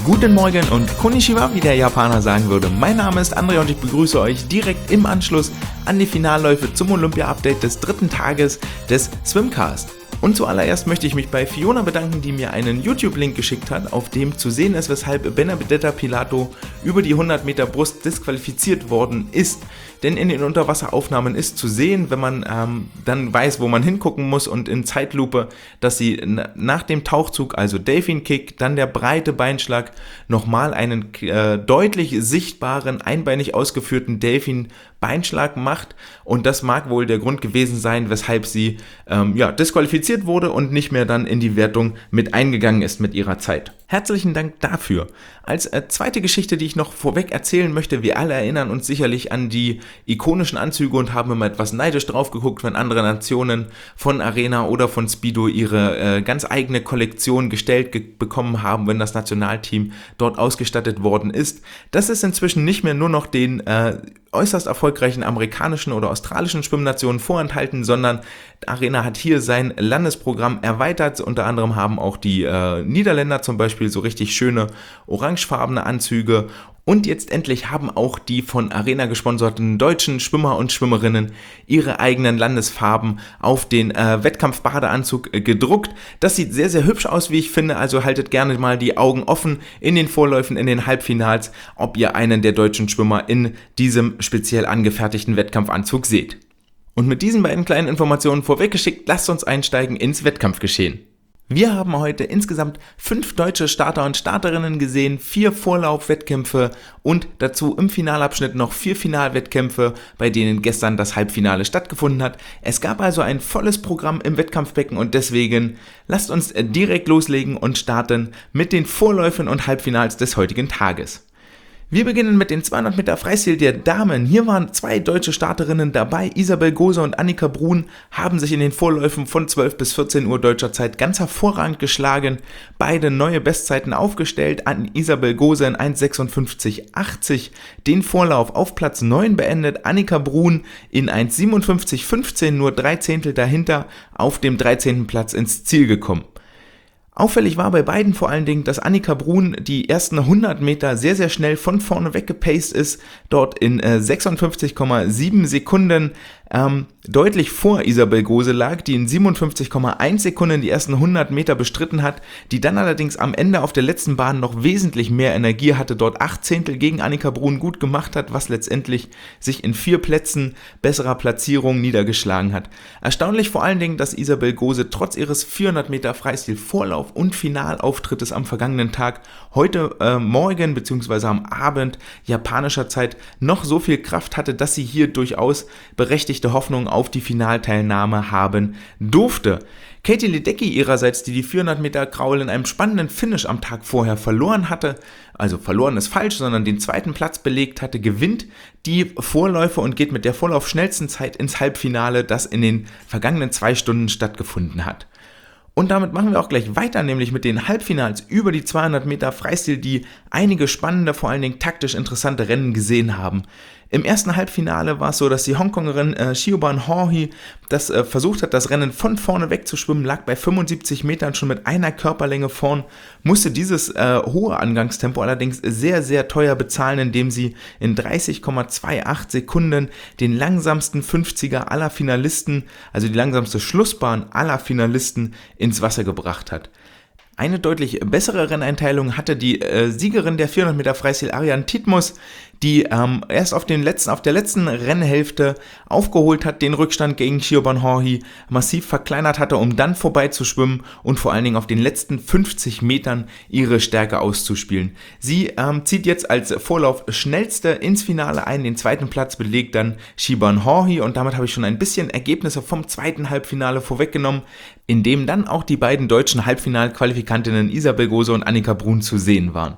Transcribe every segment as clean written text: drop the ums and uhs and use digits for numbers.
Guten Morgen und Konnichiwa, wie der Japaner sagen würde. Mein Name ist André und ich begrüße euch direkt im Anschluss an die Finalläufe zum Olympia-Update des 3. Tages des Swimcast. Und zuallererst möchte ich mich bei Fiona bedanken, die mir einen YouTube-Link geschickt hat, auf dem zu sehen ist, weshalb Benedetta Pilato über die 100 Meter Brust disqualifiziert worden ist. Denn in den Unterwasseraufnahmen ist zu sehen, wenn man dann weiß, wo man hingucken muss und in Zeitlupe, dass sie nach dem Tauchzug, also Delfin Kick, dann der breite Beinschlag, nochmal einen deutlich sichtbaren, einbeinig ausgeführten Delfin Beinschlag macht, und das mag wohl der Grund gewesen sein, weshalb sie disqualifiziert wurde und nicht mehr dann in die Wertung mit eingegangen ist mit ihrer Zeit. Herzlichen Dank dafür. Als zweite Geschichte, die ich noch vorweg erzählen möchte, wir alle erinnern uns sicherlich an die ikonischen Anzüge und haben immer etwas neidisch drauf geguckt, wenn andere Nationen von Arena oder von Speedo ihre ganz eigene Kollektion gestellt bekommen haben, wenn das Nationalteam dort ausgestattet worden ist. Das ist inzwischen nicht mehr nur noch den äußerst erfolgreichen amerikanischen oder australischen Schwimmnationen vorenthalten, sondern Arena hat hier sein Landesprogramm erweitert. Unter anderem haben auch die Niederländer zum Beispiel so richtig schöne orangefarbene Anzüge. Und jetzt endlich haben auch die von Arena gesponserten deutschen Schwimmer und Schwimmerinnen ihre eigenen Landesfarben auf den Wettkampfbadeanzug gedruckt. Das sieht sehr, sehr hübsch aus, wie ich finde. Also haltet gerne mal die Augen offen in den Vorläufen, in den Halbfinals, ob ihr einen der deutschen Schwimmer in diesem speziell angefertigten Wettkampfanzug seht. Und mit diesen beiden kleinen Informationen vorweggeschickt, lasst uns einsteigen ins Wettkampfgeschehen. Wir haben heute insgesamt 5 deutsche Starter und Starterinnen gesehen, 4 Vorlaufwettkämpfe und dazu im Finalabschnitt noch 4 Finalwettkämpfe, bei denen gestern das Halbfinale stattgefunden hat. Es gab also ein volles Programm im Wettkampfbecken und deswegen lasst uns direkt loslegen und starten mit den Vorläufen und Halbfinals des heutigen Tages. Wir beginnen mit den 200 Meter Freistil der Damen. Hier waren 2 deutsche Starterinnen dabei. Isabel Gose und Annika Brun haben sich in den Vorläufen von 12 bis 14 Uhr deutscher Zeit ganz hervorragend geschlagen. Beide neue Bestzeiten aufgestellt. An Isabel Gose in 1,56,80 den Vorlauf auf Platz 9 beendet. Annika Brun in 1,57,15, nur 3 Zehntel dahinter, auf dem 13. Platz ins Ziel gekommen. Auffällig war bei beiden vor allen Dingen, dass Annika Brun die ersten 100 Meter sehr, sehr schnell von vorne weggepaced ist, dort in 56,7 Sekunden deutlich vor Isabel Gose lag, die in 57,1 Sekunden die ersten 100 Meter bestritten hat, die dann allerdings am Ende auf der letzten Bahn noch wesentlich mehr Energie hatte, dort 8 Zehntel gegen Annika Brun gut gemacht hat, was letztendlich sich in 4 Plätzen besserer Platzierung niedergeschlagen hat. Erstaunlich vor allen Dingen, dass Isabel Gose trotz ihres 400 Meter Freistil Vorlauf und Finalauftrittes am vergangenen Tag heute Morgen bzw. am Abend japanischer Zeit noch so viel Kraft hatte, dass sie hier durchaus berechtigte Hoffnung auf die Finalteilnahme haben durfte. Katie Ledecky ihrerseits, die 400 Meter Kraul in einem spannenden Finish am Tag vorher verloren hatte, also verloren ist falsch, sondern den 2. Platz belegt hatte, gewinnt die Vorläufe und geht mit der vorlaufschnellsten Zeit ins Halbfinale, das in den vergangenen 2 Stunden stattgefunden hat. Und damit machen wir auch gleich weiter, nämlich mit den Halbfinals über die 200 Meter Freistil, die einige spannende, vor allen Dingen taktisch interessante Rennen gesehen haben. Im ersten Halbfinale war es so, dass die Hongkongerin Siobhan Haughey das versucht hat, das Rennen von vorne wegzuschwimmen, lag bei 75 Metern schon mit einer Körperlänge vorn, musste dieses hohe Angangstempo allerdings sehr, sehr teuer bezahlen, indem sie in 30,28 Sekunden den langsamsten 50er aller Finalisten, also die langsamste Schlussbahn aller Finalisten, ins Wasser gebracht hat. Eine deutlich bessere Renneinteilung hatte die Siegerin der 400 Meter Freistil Ariane Titmus, die erst auf der letzten Rennhälfte aufgeholt hat, den Rückstand gegen Siobhan Haughey massiv verkleinert hatte, um dann vorbeizuschwimmen und vor allen Dingen auf den letzten 50 Metern ihre Stärke auszuspielen. Sie zieht jetzt als Vorlauf schnellste ins Finale ein, den 2. Platz belegt dann Siobhan Haughey und damit habe ich schon ein bisschen Ergebnisse vom 2. Halbfinale vorweggenommen, in dem dann auch die beiden deutschen Halbfinalqualifikantinnen Isabel Gose und Annika Brun zu sehen waren.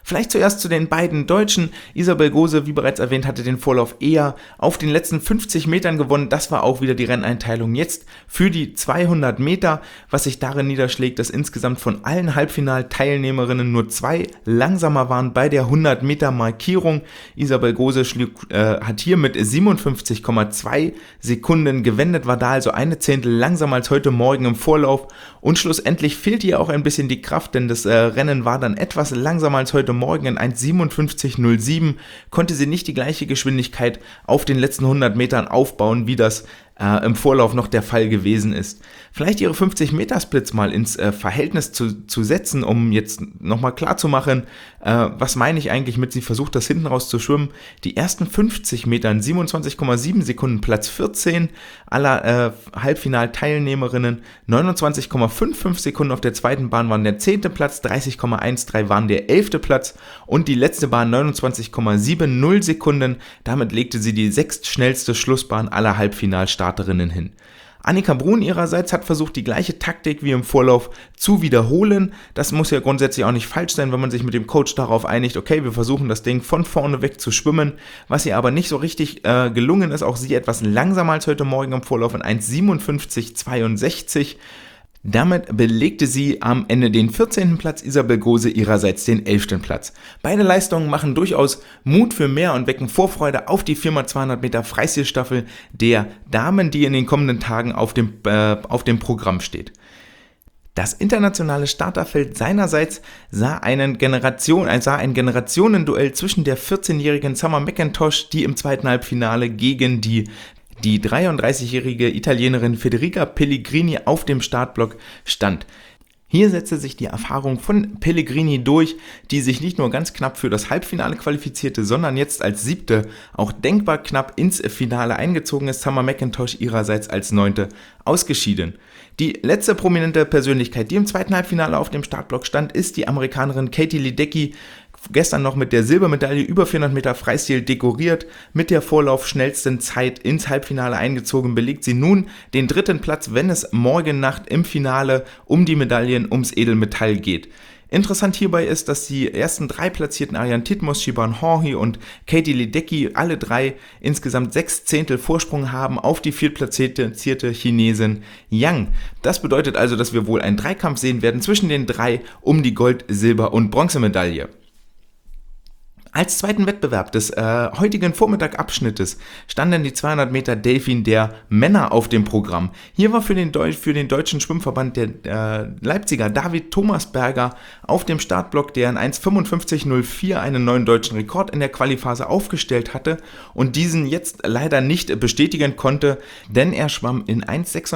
Vielleicht zuerst zu den beiden Deutschen. Isabel Gose, wie bereits erwähnt, hatte den Vorlauf eher auf den letzten 50 Metern gewonnen. Das war auch wieder die Renneinteilung jetzt für die 200 Meter, was sich darin niederschlägt, dass insgesamt von allen Halbfinalteilnehmerinnen nur 2 langsamer waren bei der 100 Meter Markierung. Isabel Gose hat hier mit 57,2 Sekunden gewendet, war da also eine Zehntel langsamer als heute Morgen im Vorlauf und schlussendlich fehlte ihr auch ein bisschen die Kraft, denn das Rennen war dann etwas langsamer als heute Morgen in 1,57,07, konnte sie nicht die gleiche Geschwindigkeit auf den letzten 100 Metern aufbauen, wie das im Vorlauf noch der Fall gewesen ist. Vielleicht ihre 50-Meter-Splits mal ins Verhältnis zu setzen, um jetzt nochmal klar zu machen, was meine ich eigentlich mit, sie versucht das hinten raus zu schwimmen. Die ersten 50 Metern, 27,7 Sekunden, Platz 14 aller Halbfinalteilnehmerinnen, 29,55 Sekunden auf der zweiten Bahn waren der 10. Platz, 30,13 waren der 11. Platz und die letzte Bahn 29,70 Sekunden. Damit legte sie die sechstschnellste Schlussbahn aller Halbfinalstarterinnen hin. Annika Brun ihrerseits hat versucht, die gleiche Taktik wie im Vorlauf zu wiederholen. Das muss ja grundsätzlich auch nicht falsch sein, wenn man sich mit dem Coach darauf einigt, okay, wir versuchen das Ding von vorne weg zu schwimmen. Was ihr aber nicht so richtig gelungen ist, auch sie etwas langsamer als heute Morgen im Vorlauf in 1,57,62. Damit belegte sie am Ende den 14. Platz, Isabel Gose ihrerseits den 11. Platz. Beide Leistungen machen durchaus Mut für mehr und wecken Vorfreude auf die 4x200 Meter Freistilstaffel der Damen, die in den kommenden Tagen auf dem Programm steht. Das internationale Starterfeld seinerseits sah ein Generationenduell zwischen der 14-jährigen Summer McIntosh, die im zweiten Halbfinale gegen die 33-jährige Italienerin Federica Pellegrini auf dem Startblock stand. Hier setzte sich die Erfahrung von Pellegrini durch, die sich nicht nur ganz knapp für das Halbfinale qualifizierte, sondern jetzt als 7. auch denkbar knapp ins Finale eingezogen ist. Summer McIntosh ihrerseits als 9. ausgeschieden. Die letzte prominente Persönlichkeit, die im zweiten Halbfinale auf dem Startblock stand, ist die Amerikanerin Katie Ledecky, gestern noch mit der Silbermedaille über 400 Meter Freistil dekoriert, mit der vorlaufschnellsten Zeit ins Halbfinale eingezogen, belegt sie nun den 3. Platz, wenn es morgen Nacht im Finale um die Medaillen ums Edelmetall geht. Interessant hierbei ist, dass die ersten 3 platzierten Ariane Titmus, Shiban Horhi und Katie Ledecky alle 3 insgesamt 6 Zehntel Vorsprung haben auf die 4. Chinesin Yang. Das bedeutet also, dass wir wohl einen Dreikampf sehen werden zwischen den 3 um die Gold-, Silber- und Bronzemedaille. Als zweiten Wettbewerb des heutigen Vormittagabschnittes standen die 200 Meter Delfin der Männer auf dem Programm. Hier war für den deutschen Schwimmverband der Leipziger David Thomasberger auf dem Startblock, der in 1,55,04 einen neuen deutschen Rekord in der Qualiphase aufgestellt hatte und diesen jetzt leider nicht bestätigen konnte, denn er schwamm in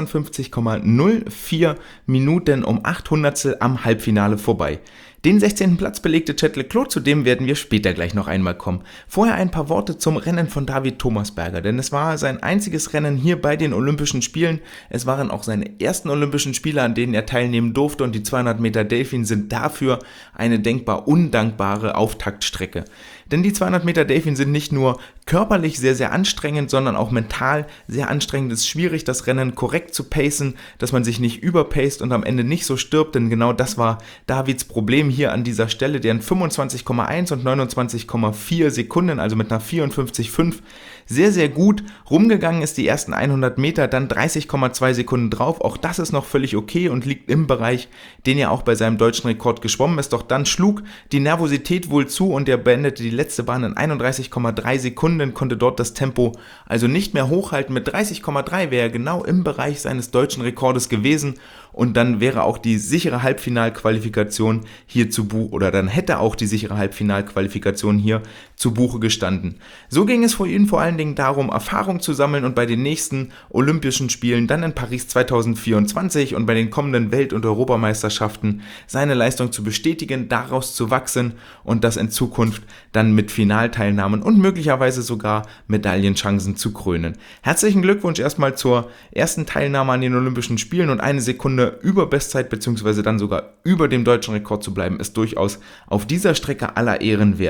1,56,04 Minuten um 8 Hundertstel am Halbfinale vorbei. Den 16. Platz belegte Chet Leclos, zu dem werden wir später gleich noch einmal kommen. Vorher ein paar Worte zum Rennen von David Thomasberger, denn es war sein einziges Rennen hier bei den Olympischen Spielen. Es waren auch seine ersten Olympischen Spiele, an denen er teilnehmen durfte, und die 200 Meter Delfin sind dafür eine denkbar undankbare Auftaktstrecke. Denn die 200 Meter Delfin sind nicht nur körperlich sehr, sehr anstrengend, sondern auch mental sehr anstrengend. Es ist schwierig, das Rennen korrekt zu pacen, dass man sich nicht überpaced und am Ende nicht so stirbt, denn genau das war Davids Problem hier an dieser Stelle, der in 25,1 und 29,4 Sekunden, also mit einer 54,5, sehr, sehr gut rumgegangen ist, die ersten 100 Meter, dann 30,2 Sekunden drauf. Auch das ist noch völlig okay und liegt im Bereich, den er auch bei seinem deutschen Rekord geschwommen ist. Doch dann schlug die Nervosität wohl zu und er beendete die letzte Bahn in 31,3 Sekunden, konnte dort das Tempo also nicht mehr hochhalten. Mit 30,3 wäre er genau im Bereich seines deutschen Rekordes gewesen und dann wäre auch die sichere Halbfinalqualifikation hier zu Buche, oder dann hätte auch die sichere Halbfinalqualifikation hier zu Buche gestanden. So ging es für ihn vor allen Dingen darum, Erfahrung zu sammeln und bei den nächsten Olympischen Spielen, dann in Paris 2024 und bei den kommenden Welt- und Europameisterschaften seine Leistung zu bestätigen, daraus zu wachsen und das in Zukunft dann mit Finalteilnahmen und möglicherweise sogar Medaillenchancen zu krönen. Herzlichen Glückwunsch erstmal zur ersten Teilnahme an den Olympischen Spielen, und eine Sekunde über Bestzeit bzw. dann sogar über dem deutschen Rekord zu bleiben, ist durchaus auf dieser Strecke aller Ehren wert.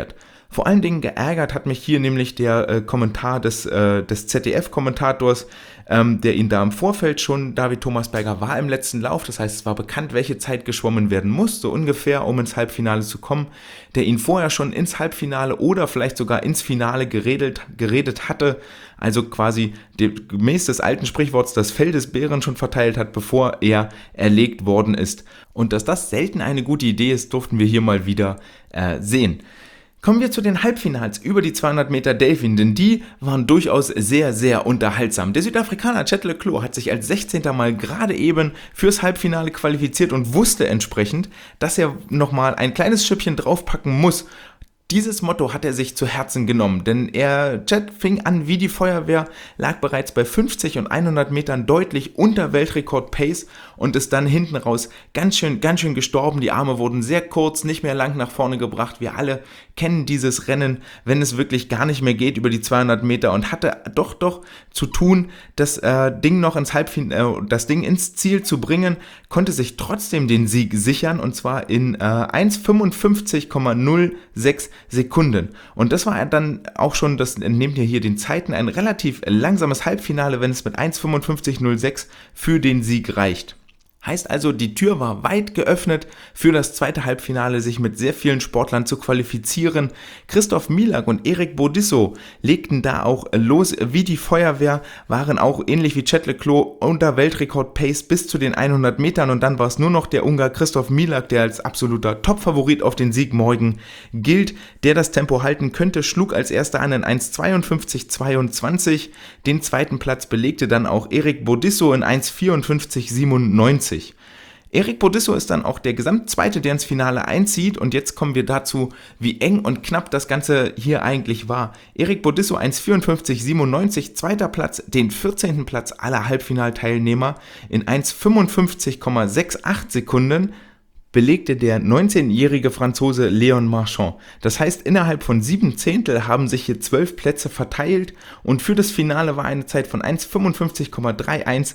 Vor allen Dingen geärgert hat mich hier nämlich der Kommentar des ZDF-Kommentators, der ihn da im Vorfeld schon, David Thomasberger war im letzten Lauf, das heißt, es war bekannt, welche Zeit geschwommen werden muss, so ungefähr, um ins Halbfinale zu kommen, der ihn vorher schon ins Halbfinale oder vielleicht sogar ins Finale geredet hatte, also quasi gemäß des alten Sprichworts das Fell des Bären schon verteilt hat, bevor er erlegt worden ist. Und dass das selten eine gute Idee ist, durften wir hier mal wieder sehen. Kommen wir zu den Halbfinals über die 200 Meter Delfin, denn die waren durchaus sehr, sehr unterhaltsam. Der Südafrikaner Chet le Clos hat sich als 16. Mal gerade eben fürs Halbfinale qualifiziert und wusste entsprechend, dass er nochmal ein kleines Schüppchen draufpacken muss. Dieses Motto hat er sich zu Herzen genommen, denn Chet fing an wie die Feuerwehr, lag bereits bei 50 und 100 Metern deutlich unter Weltrekord-Pace und ist dann hinten raus ganz schön gestorben. Die Arme wurden sehr kurz, nicht mehr lang nach vorne gebracht. Wir alle kennen dieses Rennen, wenn es wirklich gar nicht mehr geht über die 200 Meter und hatte doch zu tun, das Ding noch das Ding ins Ziel zu bringen, konnte sich trotzdem den Sieg sichern und zwar in 1:55,06 Sekunden. Und das war dann auch schon, das entnehmt ihr hier den Zeiten, ein relativ langsames Halbfinale, wenn es mit 1:55,06 für den Sieg reicht. Heißt also, die Tür war weit geöffnet für das zweite Halbfinale, sich mit sehr vielen Sportlern zu qualifizieren. Christoph Milak und Erik Bodisso legten da auch los wie die Feuerwehr, waren auch ähnlich wie Chet le Clos unter Weltrekord-Pace bis zu den 100 Metern und dann war es nur noch der Ungar Christoph Milak, der als absoluter Topfavorit auf den Sieg morgen gilt, der das Tempo halten könnte, schlug als erster an in 1:52,22. Den zweiten Platz belegte dann auch Erik Bodisso in 1:54,97. Erik Bodisso ist dann auch der Gesamtzweite, der ins Finale einzieht und jetzt kommen wir dazu, wie eng und knapp das Ganze hier eigentlich war. Erik Bodisso 1:54,97, zweiter Platz, den 14. Platz aller Halbfinalteilnehmer in 1:55,68 Sekunden belegte der 19-jährige Franzose Léon Marchand. Das heißt, innerhalb von 7 Zehntel haben sich hier 12 Plätze verteilt und für das Finale war eine Zeit von 1:55,31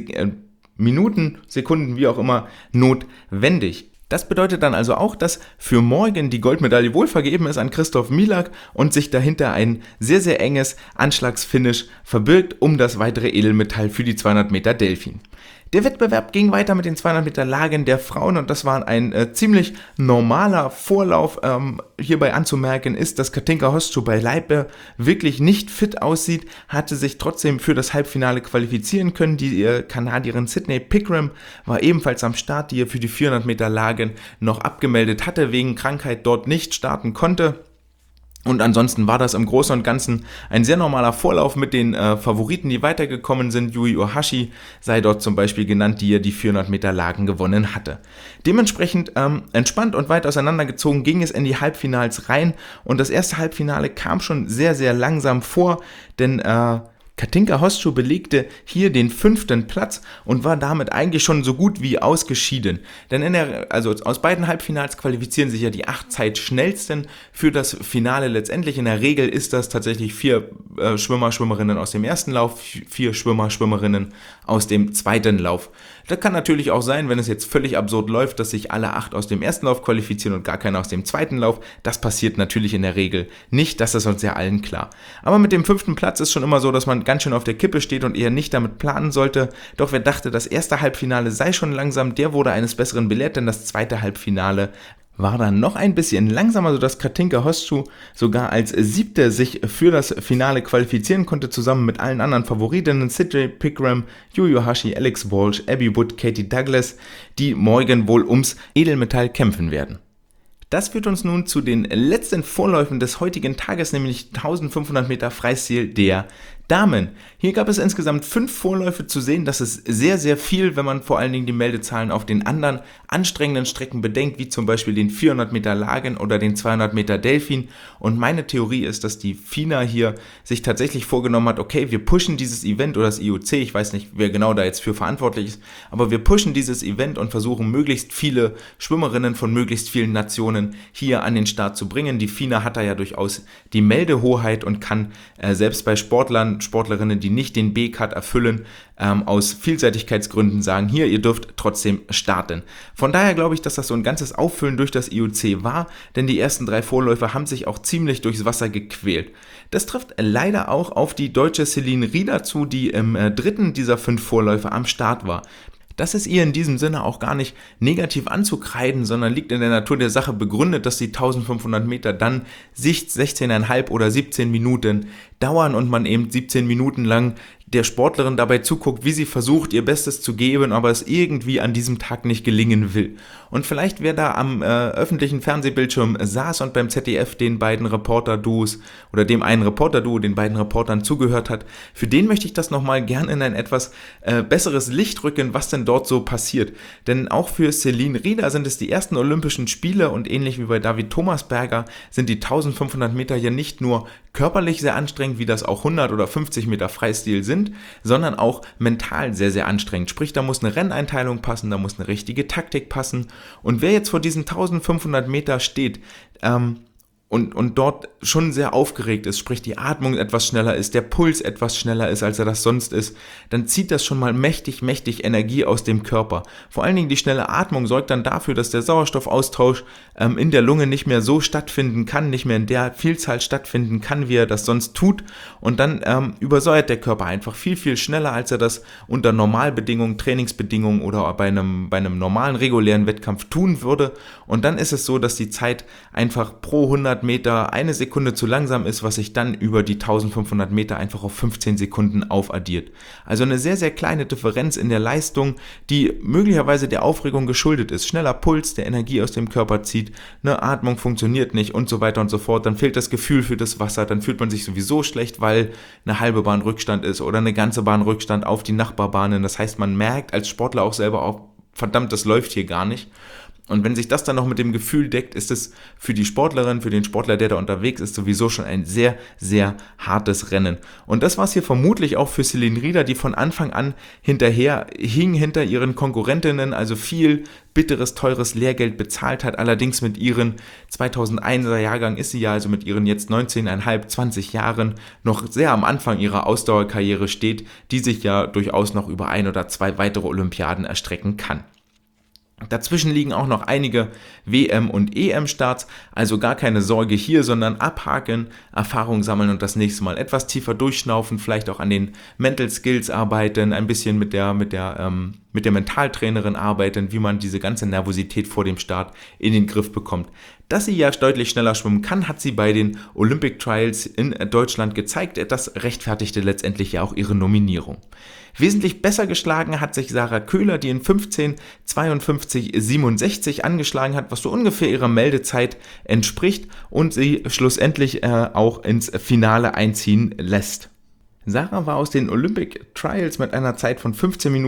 Minuten, Sekunden, wie auch immer, notwendig. Das bedeutet dann also auch, dass für morgen die Goldmedaille wohl vergeben ist an Christoph Milak und sich dahinter ein sehr, sehr enges Anschlagsfinish verbirgt um das weitere Edelmetall für die 200 Meter Delfin. Der Wettbewerb ging weiter mit den 200 Meter Lagen der Frauen und das war ein ziemlich normaler Vorlauf. Hierbei anzumerken ist, dass Katinka Hoszu beileibe wirklich nicht fit aussieht, hatte sich trotzdem für das Halbfinale qualifizieren können. Die Kanadierin Sydney Pickram war ebenfalls am Start, die für die 400 Meter Lagen noch abgemeldet hatte, wegen Krankheit dort nicht starten konnte. Und ansonsten war das im Großen und Ganzen ein sehr normaler Vorlauf mit den Favoriten, die weitergekommen sind. Yui Ohashi sei dort zum Beispiel genannt, die ja die 400 Meter Lagen gewonnen hatte. Dementsprechend entspannt und weit auseinandergezogen ging es in die Halbfinals rein. Und das erste Halbfinale kam schon sehr, sehr langsam vor, denn Katinka Hoszu belegte hier den 5. Platz und war damit eigentlich schon so gut wie ausgeschieden. Denn aus beiden Halbfinals qualifizieren sich ja die 8 Zeitschnellsten für das Finale letztendlich. In der Regel ist das tatsächlich 4 Schwimmer-Schwimmerinnen aus dem ersten Lauf, 4 Schwimmer-Schwimmerinnen aus dem zweiten Lauf. Das kann natürlich auch sein, wenn es jetzt völlig absurd läuft, dass sich alle 8 aus dem ersten Lauf qualifizieren und gar keiner aus dem zweiten Lauf. Das passiert natürlich in der Regel nicht, das ist uns ja allen klar. Aber mit dem 5. Platz ist schon immer so, dass man ganz schön auf der Kippe steht und eher nicht damit planen sollte. Doch wer dachte, das erste Halbfinale sei schon langsam, der wurde eines Besseren belehrt, denn das zweite Halbfinale war dann noch ein bisschen langsamer, sodass Katinka Hoszu sogar als 7. sich für das Finale qualifizieren konnte, zusammen mit allen anderen Favoritinnen Sydney Pickram, Yui Ohashi, Alex Walsh, Abby Wood, Katie Douglas, die morgen wohl ums Edelmetall kämpfen werden. Das führt uns nun zu den letzten Vorläufen des heutigen Tages, nämlich 1500 Meter Freistil der Damen. Hier gab es insgesamt 5 Vorläufe zu sehen. Das ist sehr, sehr viel, wenn man vor allen Dingen die Meldezahlen auf den anderen anstrengenden Strecken bedenkt, wie zum Beispiel den 400 Meter Lagen oder den 200 Meter Delfin. Und meine Theorie ist, dass die FINA hier sich tatsächlich vorgenommen hat, okay, wir pushen dieses Event oder das IOC, ich weiß nicht, wer genau da jetzt für verantwortlich ist, aber wir pushen dieses Event und versuchen, möglichst viele Schwimmerinnen von möglichst vielen Nationen hier an den Start zu bringen. Die FINA hat da ja durchaus die Meldehoheit und kann selbst bei Sportlern anderen Sportlerinnen, die nicht den B-Cut erfüllen, aus Vielseitigkeitsgründen sagen, hier, ihr dürft trotzdem starten. Von daher glaube ich, dass das so ein ganzes Auffüllen durch das IOC war, denn die ersten 3 Vorläufer haben sich auch ziemlich durchs Wasser gequält. Das trifft leider auch auf die deutsche Celine Rieder zu, die im 3. dieser 5 Vorläufer am Start war. Das ist ihr in diesem Sinne auch gar nicht negativ anzukreiden, sondern liegt in der Natur der Sache begründet, dass die 1500 Meter dann 16,5 oder 17 Minuten dauern und man eben 17 Minuten lang der Sportlerin dabei zuguckt, wie sie versucht, ihr Bestes zu geben, aber es irgendwie an diesem Tag nicht gelingen will. Und vielleicht wer da am öffentlichen Fernsehbildschirm saß und beim ZDF den beiden Reporter-Duos oder dem einen Reporter-Duo, den beiden Reportern zugehört hat, für den möchte ich das nochmal gern in ein etwas besseres Licht rücken, was denn dort so passiert. Denn auch für Celine Rieder sind es die ersten Olympischen Spiele und ähnlich wie bei David Thomasberger sind die 1500 Meter ja nicht nur körperlich sehr anstrengend, wie das auch 100 oder 50 Meter Freistil sind, sondern auch mental sehr, sehr anstrengend. Sprich, da muss eine Renneinteilung passen, da muss eine richtige Taktik passen. Und wer jetzt vor diesen 1500 Meter steht, und dort schon sehr aufgeregt ist, sprich die Atmung etwas schneller ist, der Puls etwas schneller ist, als er das sonst ist, dann zieht das schon mal mächtig Energie aus dem Körper. Vor allen Dingen die schnelle Atmung sorgt dann dafür, dass der Sauerstoffaustausch in der Lunge nicht mehr so stattfinden kann, nicht mehr in der Vielzahl stattfinden kann, wie er das sonst tut, und dann übersäuert der Körper einfach viel schneller, als er das unter Normalbedingungen, Trainingsbedingungen oder bei einem normalen, regulären Wettkampf tun würde, und dann ist es so, dass die Zeit einfach pro 100 Meter 1 Sekunde zu langsam ist, was sich dann über die 1500 Meter einfach auf 15 Sekunden aufaddiert. Also eine sehr, sehr kleine Differenz in der Leistung, die möglicherweise der Aufregung geschuldet ist. Schneller Puls, der Energie aus dem Körper zieht, eine Atmung funktioniert nicht und so weiter und so fort. Dann fehlt das Gefühl für das Wasser, dann fühlt man sich sowieso schlecht, weil eine halbe Bahn Rückstand ist oder eine ganze Bahn Rückstand auf die Nachbarbahnen. Das heißt, man merkt als Sportler auch selber auch, verdammt, das läuft hier gar nicht. Und wenn sich das dann noch mit dem Gefühl deckt, ist es für die Sportlerin, für den Sportler, der da unterwegs ist, sowieso schon ein sehr, sehr hartes Rennen. Und das war es hier vermutlich auch für Celine Rieder, die von Anfang an hinterher hing, hinter ihren Konkurrentinnen, also viel bitteres, teures Lehrgeld bezahlt hat. Allerdings mit ihren 2001er Jahrgang ist sie ja, also mit ihren jetzt 19,5, 20 Jahren, noch sehr am Anfang ihrer Ausdauerkarriere steht, die sich ja durchaus noch über 1 oder 2 weitere Olympiaden erstrecken kann. Dazwischen liegen auch noch einige WM- und EM-Starts, also gar keine Sorge hier, sondern abhaken, Erfahrung sammeln und das nächste Mal etwas tiefer durchschnaufen, vielleicht auch an den Mental Skills arbeiten, ein bisschen mit der Mentaltrainerin arbeiten, wie man diese ganze Nervosität vor dem Start in den Griff bekommt. Dass sie ja deutlich schneller schwimmen kann, hat sie bei den Olympic Trials in Deutschland gezeigt. Das rechtfertigte letztendlich ja auch ihre Nominierung. Wesentlich besser geschlagen hat sich Sarah Köhler, die in 15:52:67 angeschlagen hat, was so ungefähr ihrer Meldezeit entspricht und sie schlussendlich auch ins Finale einziehen lässt. Sarah war aus den Olympic Trials mit einer Zeit von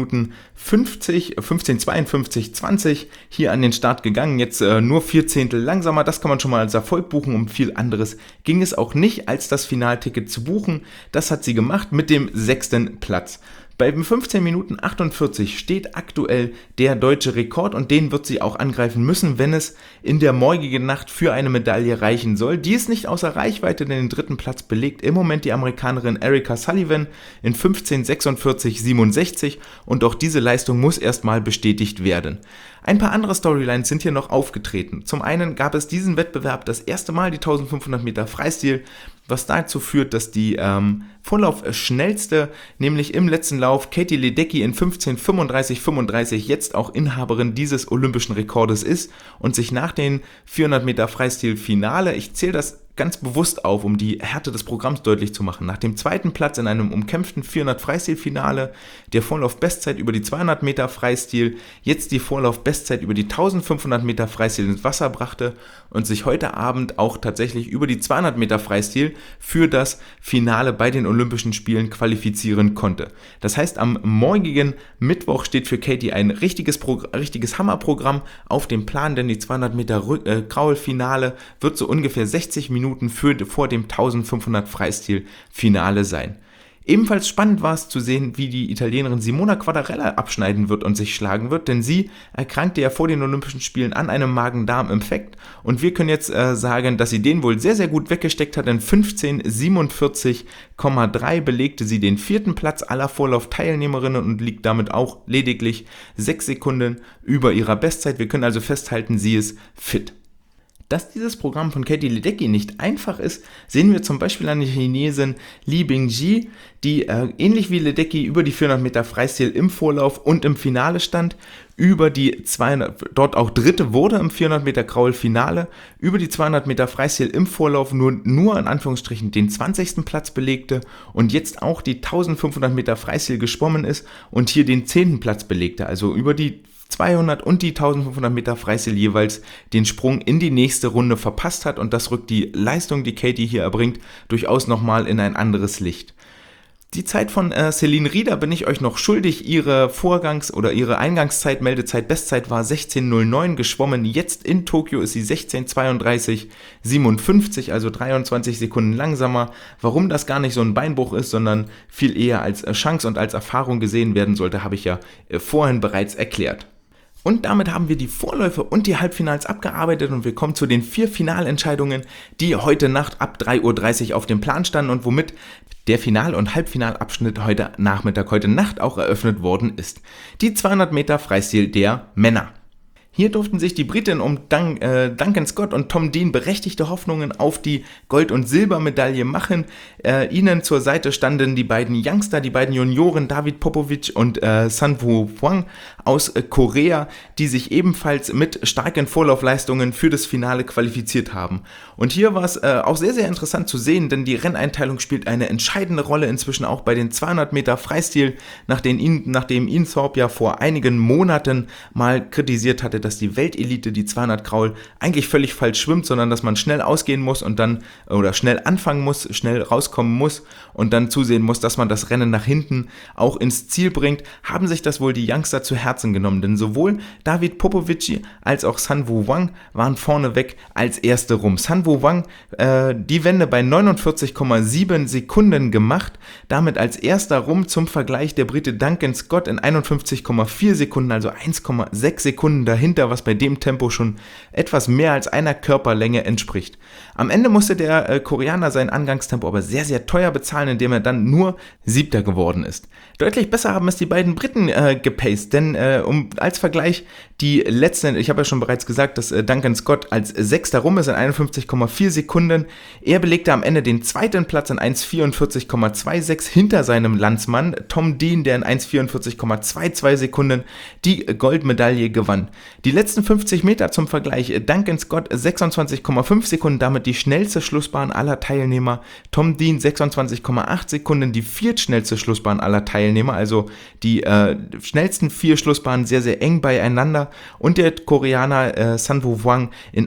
15:52:20 hier an den Start gegangen, jetzt nur 4 Zehntel langsamer, das kann man schon mal als Erfolg buchen, um viel anderes ging es auch nicht, als das Finalticket zu buchen. Das hat sie gemacht mit dem 6. Platz. Bei 15:48 steht aktuell der deutsche Rekord und den wird sie auch angreifen müssen, wenn es in der morgigen Nacht für eine Medaille reichen soll. Die ist nicht außer Reichweite, denn den 3. Platz belegt im Moment die Amerikanerin Erika Sullivan in 15:46:67 und auch diese Leistung muss erstmal bestätigt werden. Ein paar andere Storylines sind hier noch aufgetreten. Zum einen gab es diesen Wettbewerb das erste Mal die 1500 Meter Freistil, was dazu führt, dass die Vorlaufschnellste, nämlich im letzten Lauf Katie Ledecky in 15:35:35 jetzt auch Inhaberin dieses olympischen Rekordes ist und sich nach den 400 Meter Freistil-Finale, ich zähle das ganz bewusst auf, um die Härte des Programms deutlich zu machen. Nach dem 2. Platz in einem umkämpften 400 Freistil-Finale, der Vorlauf-Bestzeit über die 200 Meter Freistil, jetzt die Vorlauf-Bestzeit über die 1500 Meter Freistil ins Wasser brachte und sich heute Abend auch tatsächlich über die 200 Meter Freistil für das Finale bei den Olympischen Spielen qualifizieren konnte. Das heißt, am morgigen Mittwoch steht für Katie ein richtiges Hammerprogramm auf dem Plan, denn die 200 Meter Kraul-Finale wird so ungefähr 60 Minuten vor dem 1500 Freistil-Finale sein. Ebenfalls spannend war es zu sehen, wie die Italienerin Simona Quadarella abschneiden wird und sich schlagen wird, denn sie erkrankte ja vor den Olympischen Spielen an einem Magen-Darm-Infekt und wir können jetzt sagen, dass sie den wohl sehr, sehr gut weggesteckt hat, denn 15:47,3 belegte sie den 4. Platz aller Vorlaufteilnehmerinnen und liegt damit auch lediglich 6 Sekunden über ihrer Bestzeit. Wir können also festhalten, sie ist fit. Dass dieses Programm von Katie Ledecky nicht einfach ist, sehen wir zum Beispiel an der Chinesin Li Bingji, die ähnlich wie Ledecky über die 400 Meter Freistil im Vorlauf und im Finale stand, über die 200, dort auch Dritte wurde im 400 Meter Kraul-Finale, über die 200 Meter Freistil im Vorlauf nur in Anführungsstrichen den 20. Platz belegte und jetzt auch die 1500 Meter Freistil geschwommen ist und hier den 10. Platz belegte, also über die 200 und die 1500 Meter Freistil jeweils den Sprung in die nächste Runde verpasst hat und das rückt die Leistung, die Katie hier erbringt, durchaus nochmal in ein anderes Licht. Die Zeit von Celine Rieder bin ich euch noch schuldig. Ihre ihre Eingangszeit, Meldezeit, Bestzeit war 16:09 geschwommen. Jetzt in Tokio ist sie 16:32,57, also 23 Sekunden langsamer. Warum das gar nicht so ein Beinbruch ist, sondern viel eher als Chance und als Erfahrung gesehen werden sollte, habe ich ja vorhin bereits erklärt. Und damit haben wir die Vorläufe und die Halbfinals abgearbeitet und wir kommen zu den 4 Finalentscheidungen, die heute Nacht ab 3:30 Uhr auf dem Plan standen und womit der Final- und Halbfinalabschnitt heute Nacht auch eröffnet worden ist. Die 200 Meter Freistil der Männer. Hier durften sich die Briten um Duncan Scott und Tom Dean berechtigte Hoffnungen auf die Gold- und Silbermedaille machen. Ihnen zur Seite standen die beiden Youngster, die beiden Junioren David Popovic und Sunwoo Hwang aus Korea, die sich ebenfalls mit starken Vorlaufleistungen für das Finale qualifiziert haben. Und hier war es auch sehr, sehr interessant zu sehen, denn die Renneinteilung spielt eine entscheidende Rolle inzwischen auch bei den 200 Meter Freistil, nachdem Ian Thorpe ja vor einigen Monaten mal kritisiert hatte, dass die Weltelite die 200 Kraul eigentlich völlig falsch schwimmt, sondern dass man schnell ausgehen muss und dann oder schnell anfangen muss, schnell rauskommen muss und dann zusehen muss, dass man das Rennen nach hinten auch ins Ziel bringt, haben sich das wohl die Youngster zu Herzen genommen, denn sowohl David Popovici als auch Sunwoo Hwang waren vorneweg als Erste rum. Sunwoo Hwang die Wende bei 49,7 Sekunden gemacht, damit als Erster rum, zum Vergleich der Brite Duncan Scott in 51,4 Sekunden, also 1,6 Sekunden dahinter, was bei dem Tempo schon etwas mehr als einer Körperlänge entspricht. Am Ende musste der Koreaner sein Angangstempo aber sehr, sehr teuer bezahlen, indem er dann nur 7. geworden ist. Deutlich besser haben es die beiden Briten gepaced, denn als Vergleich die letzten, ich habe ja schon bereits gesagt, dass Duncan Scott als 6. rum ist in 51,4 Sekunden. Er belegte am Ende den 2. Platz in 1,44,26 hinter seinem Landsmann Tom Dean, der in 1,44,22 Sekunden die Goldmedaille gewann. Die letzten 50 Meter zum Vergleich, Duncan Scott 26,5 Sekunden, damit die schnellste Schlussbahn aller Teilnehmer, Tom Dean 26,8 Sekunden, die viertschnellste Schlussbahn aller Teilnehmer, also die schnellsten 4 Schlussbahnen sehr, sehr eng beieinander und der Koreaner Sunwoo Hwang in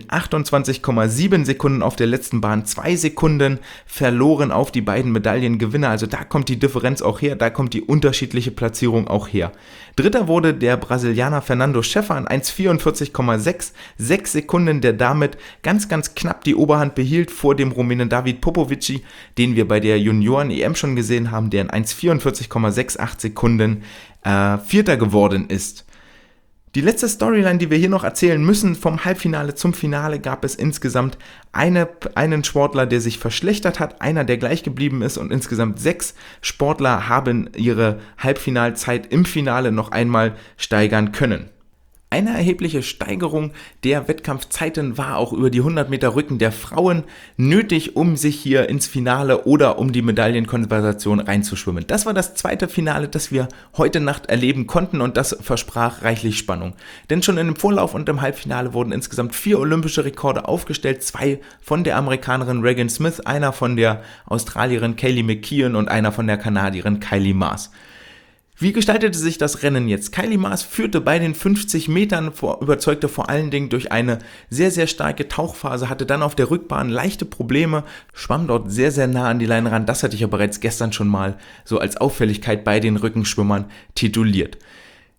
28,7 Sekunden auf der letzten Bahn 2 Sekunden verloren auf die beiden Medaillengewinner, also da kommt die Differenz auch her, da kommt die unterschiedliche Platzierung auch her. Dritter wurde der Brasilianer Fernando Schäfer in 1,44,6 Sekunden, der damit ganz, ganz knapp die Oberhand behielt vor dem Rumänen David Popovici, den wir bei der Junioren-EM schon gesehen haben, der in 1,44,68 Sekunden Vierter geworden ist. Die letzte Storyline, die wir hier noch erzählen müssen, vom Halbfinale zum Finale gab es insgesamt einen Sportler, der sich verschlechtert hat, einer, der gleich geblieben ist und insgesamt 6 Sportler haben ihre Halbfinalzeit im Finale noch einmal steigern können. Eine erhebliche Steigerung der Wettkampfzeiten war auch über die 100 Meter Rücken der Frauen nötig, um sich hier ins Finale oder um die Medaillenkonversation reinzuschwimmen. Das war das zweite Finale, das wir heute Nacht erleben konnten und das versprach reichlich Spannung. Denn schon in dem Vorlauf und im Halbfinale wurden insgesamt 4 olympische Rekorde aufgestellt, 2 von der Amerikanerin Regan Smith, einer von der Australierin Kaylee McKeown und einer von der Kanadierin Kylie Maas. Wie gestaltete sich das Rennen jetzt? Kylie Maas führte bei den 50 Metern, überzeugte vor allen Dingen durch eine sehr, sehr starke Tauchphase, hatte dann auf der Rückbahn leichte Probleme, schwamm dort sehr, sehr nah an die Leine ran. Das hatte ich ja bereits gestern schon mal so als Auffälligkeit bei den Rückenschwimmern tituliert.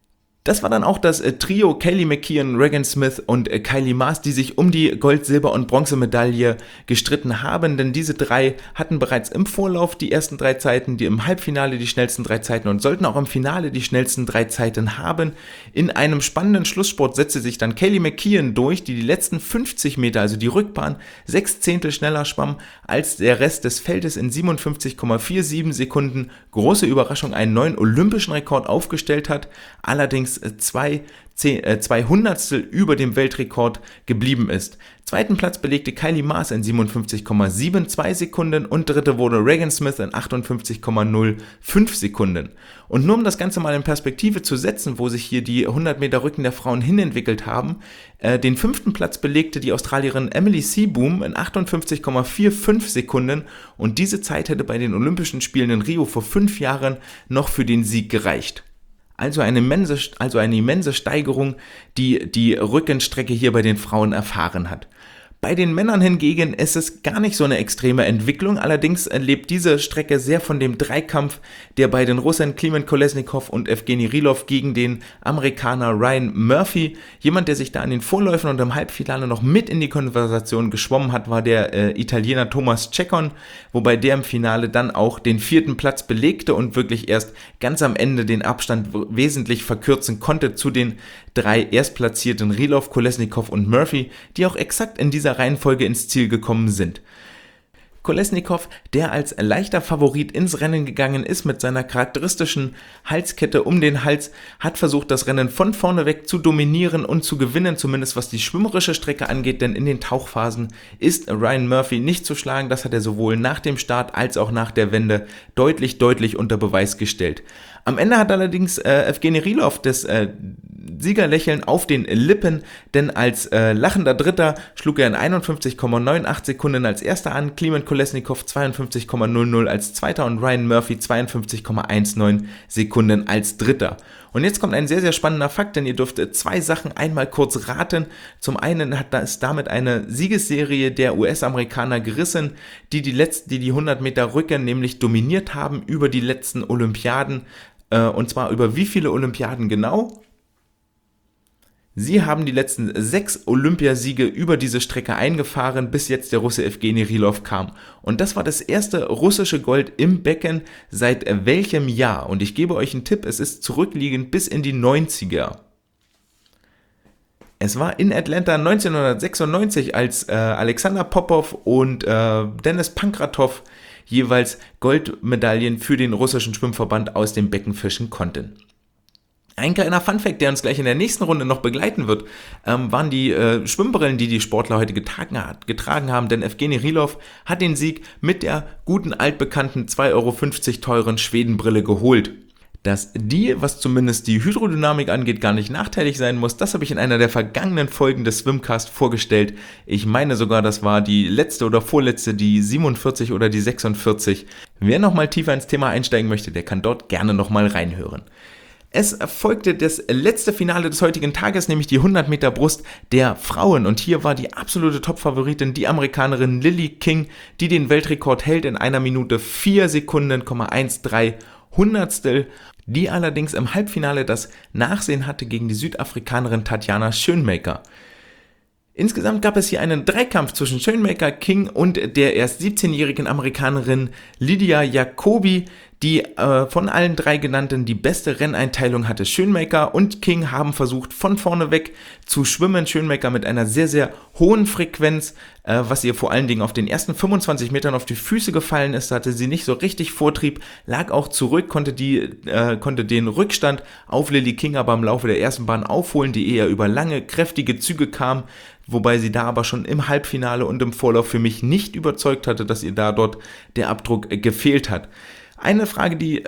Das war dann auch das Trio Kaylee McKeon, Regan Smith und Kylie Maas, die sich um die Gold-, Silber- und Bronzemedaille gestritten haben, denn diese drei hatten bereits im Vorlauf die ersten 3 Zeiten, die im Halbfinale die schnellsten 3 Zeiten und sollten auch im Finale die schnellsten 3 Zeiten haben. In einem spannenden Schlusssport setzte sich dann Kaylee McKeon durch, die letzten 50 Meter, also die Rückbahn, 6 Zehntel schneller schwamm als der Rest des Feldes in 57,47 Sekunden. Große Überraschung, einen neuen olympischen Rekord aufgestellt hat, allerdings 2 Hundertstel über dem Weltrekord geblieben ist. Zweiten Platz belegte Kylie Maas in 57,72 Sekunden und dritte wurde Regan Smith in 58,05 Sekunden. Und nur um das Ganze mal in Perspektive zu setzen, wo sich hier die 100 Meter Rücken der Frauen hinentwickelt haben, den 5. Platz belegte die Australierin Emily Seeboom in 58,45 Sekunden und diese Zeit hätte bei den Olympischen Spielen in Rio vor 5 Jahren noch für den Sieg gereicht. Also eine immense Steigerung, die die Rückenstrecke hier bei den Frauen erfahren hat. Bei den Männern hingegen ist es gar nicht so eine extreme Entwicklung, allerdings lebt diese Strecke sehr von dem Dreikampf, der bei den Russen Klimen Kolesnikov und Evgeny Rylov gegen den Amerikaner Ryan Murphy, jemand, der sich da an den Vorläufen und im Halbfinale noch mit in die Konversation geschwommen hat, war der Italiener Thomas Ceccon, wobei der im Finale dann auch den 4. Platz belegte und wirklich erst ganz am Ende den Abstand wesentlich verkürzen konnte zu den 3 Erstplatzierten Rylov, Kolesnikov und Murphy, die auch exakt in dieser Reihenfolge ins Ziel gekommen sind. Kolesnikov, der als leichter Favorit ins Rennen gegangen ist mit seiner charakteristischen Halskette um den Hals, hat versucht, das Rennen von vorne weg zu dominieren und zu gewinnen, zumindest was die schwimmerische Strecke angeht, denn in den Tauchphasen ist Ryan Murphy nicht zu schlagen. Das hat er sowohl nach dem Start als auch nach der Wende deutlich unter Beweis gestellt. Am Ende hat allerdings Evgeny Rylov das Siegerlächeln auf den Lippen, denn als lachender Dritter schlug er in 51,98 Sekunden als Erster an, Klimen Kolesnikov 52,00 als Zweiter und Ryan Murphy 52,19 Sekunden als Dritter. Und jetzt kommt ein sehr spannender Fakt, denn ihr dürft 2 Sachen einmal kurz raten. Zum einen hat es damit eine Siegesserie der US-Amerikaner gerissen, die die 100 Meter Rücken nämlich dominiert haben über die letzten Olympiaden. Und zwar über wie viele Olympiaden genau? Sie haben die letzten 6 Olympiasiege über diese Strecke eingefahren, bis jetzt der Russe Evgeny Rylov kam. Und das war das erste russische Gold im Becken seit welchem Jahr? Und ich gebe euch einen Tipp, es ist zurückliegend bis in die 90er. Es war in Atlanta 1996, als Alexander Popov und Denis Pankratov jeweils Goldmedaillen für den russischen Schwimmverband aus dem Becken fischen konnten. Ein kleiner Funfact, der uns gleich in der nächsten Runde noch begleiten wird, waren die Schwimmbrillen, die die Sportler heute getragen haben, denn Evgeny Rylov hat den Sieg mit der guten altbekannten 2,50 € teuren Schwedenbrille geholt. Dass die, was zumindest die Hydrodynamik angeht, gar nicht nachteilig sein muss, das habe ich in einer der vergangenen Folgen des Swimcast vorgestellt. Ich meine sogar, das war die letzte oder vorletzte, die 47 oder die 46. Wer nochmal tiefer ins Thema einsteigen möchte, der kann dort gerne nochmal reinhören. Es folgte das letzte Finale des heutigen Tages, nämlich die 100 Meter Brust der Frauen. Und hier war die absolute Top-Favoritin die Amerikanerin Lily King, die den Weltrekord hält in 1 Minute 4 Sekunden, 13 Hundertstel, die allerdings im Halbfinale das Nachsehen hatte gegen die Südafrikanerin Tatjana Schoenmaker. Insgesamt gab es hier einen Dreikampf zwischen Schoenmaker, King und der erst 17-jährigen Amerikanerin Lydia Jacobi, die von allen 3 genannten die beste Renneinteilung hatte. Schoenmaker und King haben versucht, von vorne weg zu schwimmen. Schoenmaker mit einer sehr hohen Frequenz, was ihr vor allen Dingen auf den ersten 25 Metern auf die Füße gefallen ist. Da hatte sie nicht so richtig Vortrieb, lag auch zurück, konnte den Rückstand auf Lily King aber im Laufe der ersten Bahn aufholen, die eher über lange, kräftige Züge kam, wobei sie da aber schon im Halbfinale und im Vorlauf für mich nicht überzeugt hatte, dass ihr dort der Abdruck gefehlt hat. Eine Frage, die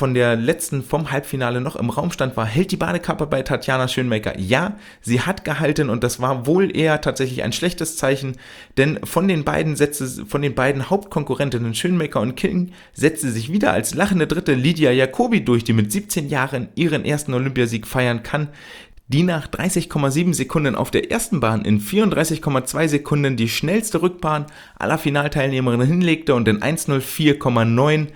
vom Halbfinale noch im Raum stand, war, hält die Badekappe bei Tatjana Schoenmaker? Ja, sie hat gehalten und das war wohl eher tatsächlich ein schlechtes Zeichen, denn von den beiden Hauptkonkurrentinnen Schoenmaker und King setzte sich wieder als lachende Dritte Lydia Jacobi durch, die mit 17 Jahren ihren ersten Olympiasieg feiern kann, die nach 30,7 Sekunden auf der ersten Bahn in 34,2 Sekunden die schnellste Rückbahn aller Finalteilnehmerinnen hinlegte und in 1:04,9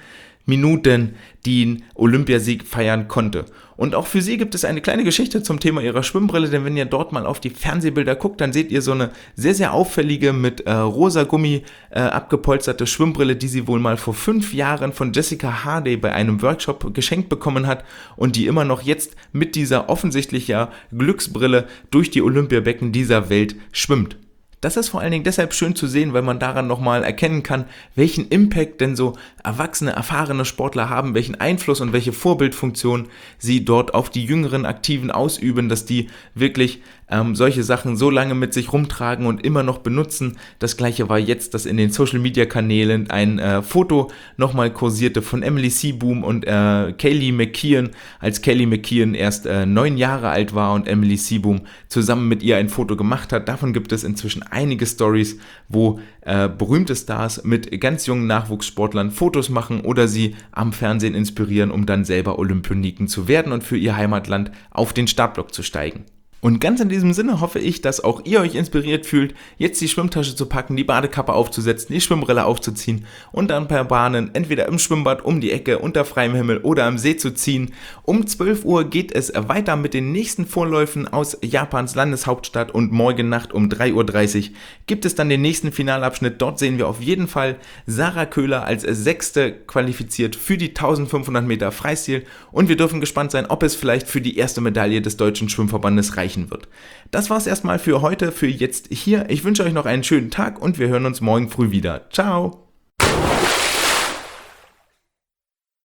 Minuten den Olympiasieg feiern konnte. Und auch für sie gibt es eine kleine Geschichte zum Thema ihrer Schwimmbrille, denn wenn ihr dort mal auf die Fernsehbilder guckt, dann seht ihr so eine sehr, sehr auffällige mit rosa Gummi abgepolsterte Schwimmbrille, die sie wohl mal vor 5 Jahren von Jessica Hardy bei einem Workshop geschenkt bekommen hat und die immer noch jetzt mit dieser offensichtlich ja Glücksbrille durch die Olympiabecken dieser Welt schwimmt. Das ist vor allen Dingen deshalb schön zu sehen, weil man daran nochmal erkennen kann, welchen Impact denn so erwachsene, erfahrene Sportler haben, welchen Einfluss und welche Vorbildfunktion sie dort auf die jüngeren Aktiven ausüben, dass die wirklich solche Sachen so lange mit sich rumtragen und immer noch benutzen. Das gleiche war jetzt, dass in den Social-Media-Kanälen ein Foto nochmal kursierte von Emily Seeboom und Kaylee McKeown, als Kaylee McKeown erst 9 Jahre alt war und Emily Seeboom zusammen mit ihr ein Foto gemacht hat. Davon gibt es inzwischen einige Stories, wo berühmte Stars mit ganz jungen Nachwuchssportlern Fotos machen oder sie am Fernsehen inspirieren, um dann selber Olympioniken zu werden und für ihr Heimatland auf den Startblock zu steigen. Und ganz in diesem Sinne hoffe ich, dass auch ihr euch inspiriert fühlt, jetzt die Schwimmtasche zu packen, die Badekappe aufzusetzen, die Schwimmbrille aufzuziehen und dann per Bahnen entweder im Schwimmbad um die Ecke unter freiem Himmel oder am See zu ziehen. Um 12 Uhr geht es weiter mit den nächsten Vorläufen aus Japans Landeshauptstadt und morgen Nacht um 3:30 Uhr gibt es dann den nächsten Finalabschnitt. Dort sehen wir auf jeden Fall Sarah Köhler als 6. qualifiziert für die 1500 Meter Freistil und wir dürfen gespannt sein, ob es vielleicht für die erste Medaille des Deutschen Schwimmverbandes reichen wird. Das war's erstmal für heute, für jetzt hier. Ich wünsche euch noch einen schönen Tag und wir hören uns morgen früh wieder. Ciao!